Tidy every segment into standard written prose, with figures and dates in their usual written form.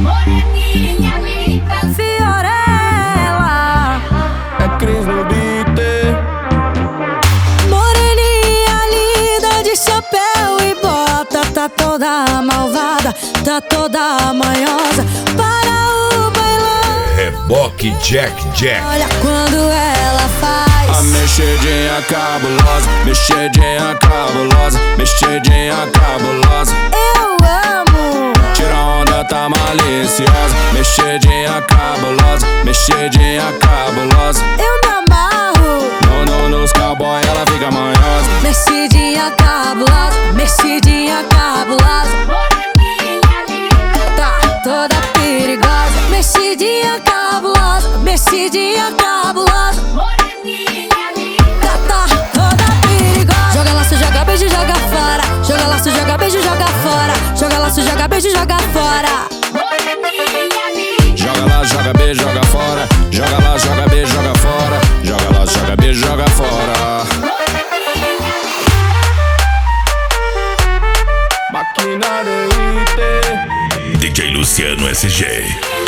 moreninha linda, Fiorella. É Cris no beat. Moreninha linda de chapéu e bota, tá toda malvada, tá toda manhosa para o bailão. Reboque Jack Jack. Olha quando ela faz A mexidinha cabulosa, mexidinha cabulosa, mexidinha cabulosa. eu amo. Tira onda, tá maliciosa. Mexidinha cabulosa, mexidinha cabulosa. Eu me amarro. Nos cowboy ela fica manhosa. Mexidinha cabulosa, mexidinha cabulosa, moreninha linda, tá toda perigosa. Mexidinha cabulosa, mexidinha cabulosa, moreninha linda, tá toda perigosa. Joga laço, joga beijo, joga fora. Joga laço, joga beijo, joga fora. Joga laço, joga beijo, joga fora. moreninha linda, Joga lá, joga beijo, joga fora. Joga lá, joga beijo, joga fora. Joga lá, joga beijo, joga fora. Maquinária IT. DJ Luciano SG.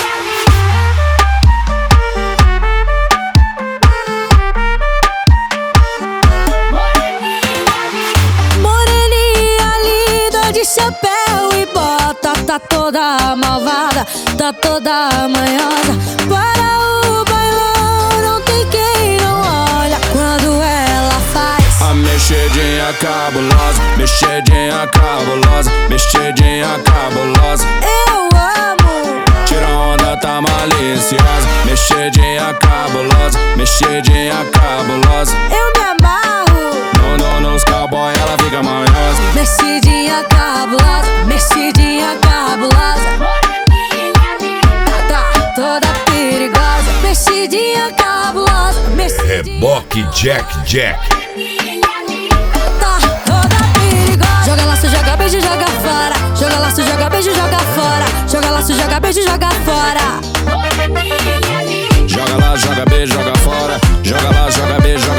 Moreninha linda de chapéu e bota, tá toda malvada, tá toda manhosa para o bailão. Não tem quem não olha quando ela faz A mexidinha cabulosa, mexidinha cabulosa, mexidinha cabulosa. eu amo. Tira onda, tá maliciosa. Mexidinha cabulosa, mexidinha cabulosa. Eu me amarro. Nos cowboy ela fica manhosa. Mexidinha cabulosa, mexidinha cabulosa, moreninha linda, tá toda perigosa. Mexidinha cabulosa, mexidinha Reboque Jack Jack. tá toda perigosa. Joga laço, joga beijo, joga fora. Joga laço, joga beijo, joga fora. Joga laço, joga beijo, joga fora. moreninha linda, Joga lá, joga beijo, joga fora. Joga lá, joga beijo,